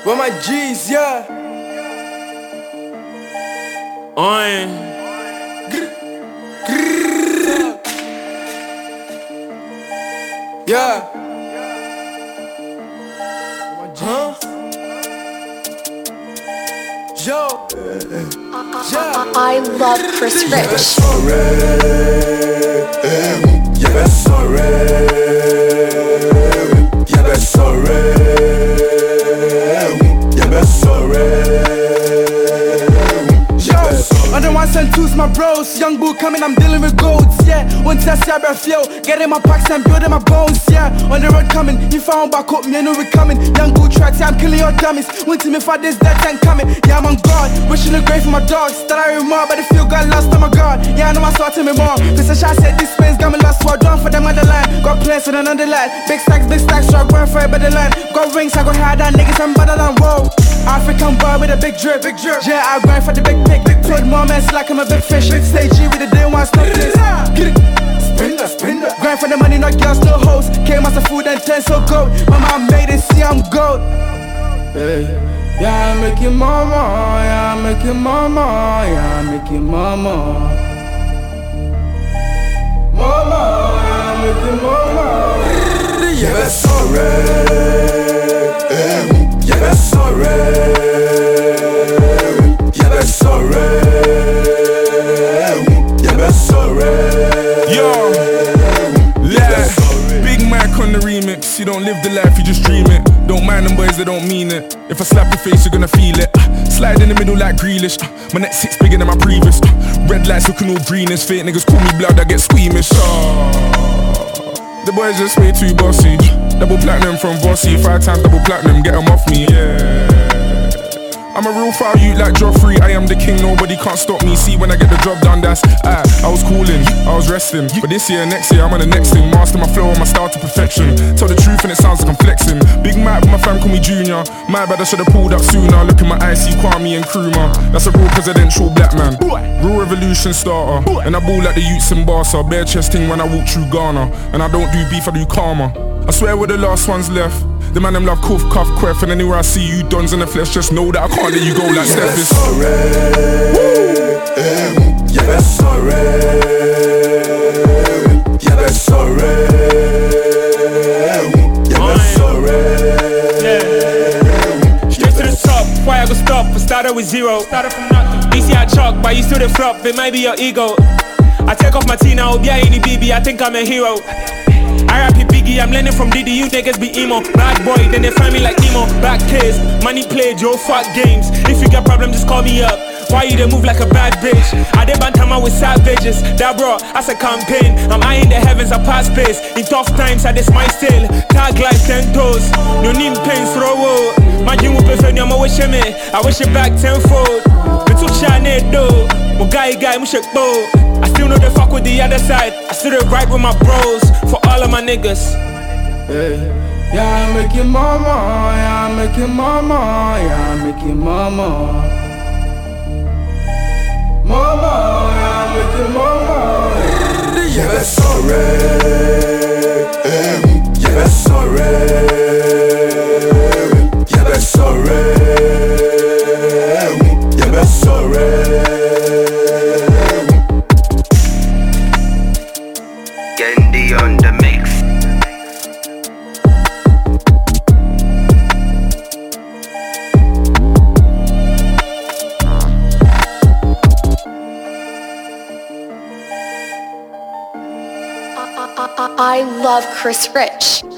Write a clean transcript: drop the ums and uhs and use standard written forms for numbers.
With my G's, yeah. Yeah. Huh? Yo. I love Chris Rich. I don't want send twos, my bros. Young bull coming, I'm dealing with goats, yeah. One test, yeah, breath, yo. Getting my packs and building my bones, yeah. On the road coming, you found back up, me, I know we coming. Young bull tracks, yeah, I'm killing your dummies. Went to me for this, that tank coming. Yeah, I'm on guard, wishing the grave for my dogs. That I remember, but the field got lost on my guard. Yeah, I know I saw to me more. This is shot, said this space got me lost, so I drawn for them on the line. Got plans for another line. Big stacks, so I'm going for it by the line. Got rings, I go hard on niggas, I'm better than whoa. African boy with a big drip. Yeah, I grind for the big pick. Put more mess like I'm a big fish. Big stage G with the day one stop this. Get it, spin that. Grind for the money, no girls, no hoes. Came as a food and 10 so gold. My mom made it, see I'm gold. Hey. Yeah, I make it mama. Yeah, I make it mama. Yeah, I make it mama. Mama, yeah, I make it mama. Yeah, that's sorry. Yeah, that's sorry. Yo, yeah, Big Mac on the remix. You don't live the life, you just dream it. Don't mind them boys, they don't mean it. If I slap your face, you're gonna feel it. Slide in the middle like Grealish. My neck sits bigger than my previous. Red lights looking all greenish. Fake niggas call me blood, I get squeamish. The boys just way too bossy. Double platinum from Bossy. 5 times double platinum, get them off me, yeah. I'm a real foul youth like Joffrey. I am the king, nobody can't stop me. See when I get the job done, that's I was cooling, I was resting. But this year, next year, I'm on the next thing. Master my flow and my style to perfection. Tell the truth and it sounds like I'm flexing. Big Mike, but my fam call me Junior. My bad, I should've pulled up sooner. Look in my eyes, see Kwame and Nkrumah. That's a real presidential black man. Real revolution starter. And I ball like the youths in Barca. Bare chest thing when I walk through Ghana. And I don't do beef, I do karma. I swear we're the last ones left. The man them love cuff, cuff, queff. And anywhere I see you dons in the flesh, just know that I can't let you go like Steph is. Yeah, that's sorry. Yeah, that's sorry. Yeah, that's sorry. Yeah. Straight to the top, why I go stop? I started with zero. Started from nothing. DC I chalk, but you still the flop. It might be your ego. I take off my Tina, I'll be any BB. I think I'm a hero. RIP Biggie, I'm learning from Diddy, you niggas be emo. Bad boy, then they find me like Nemo. Back case, money played, yo, fuck games. If you got problem, just call me up. Why you they move like a bad bitch? I did bantama with savages. That bro, that's a campaign. I'm high in the heavens, I pass space. In tough times, I just my still. Tag life 10 toes. No need pain, throw. My dream will prefer me, I'm a wish me. I wish it back tenfold. We took Shane though. My guy, mushak bow. I still know the fuck with the other side. I still right with my bros. For all of my niggas. Hey. Yeah, I make it mama. Yeah, I make it mama. Yeah, I make it mama. Mama, yeah, I make it mama. Yeah, that's sorry. Yeah, that's sorry. Yeah, that's sorry. Yeah, that's sorry. Gendy on the mix. I love Chris Rich.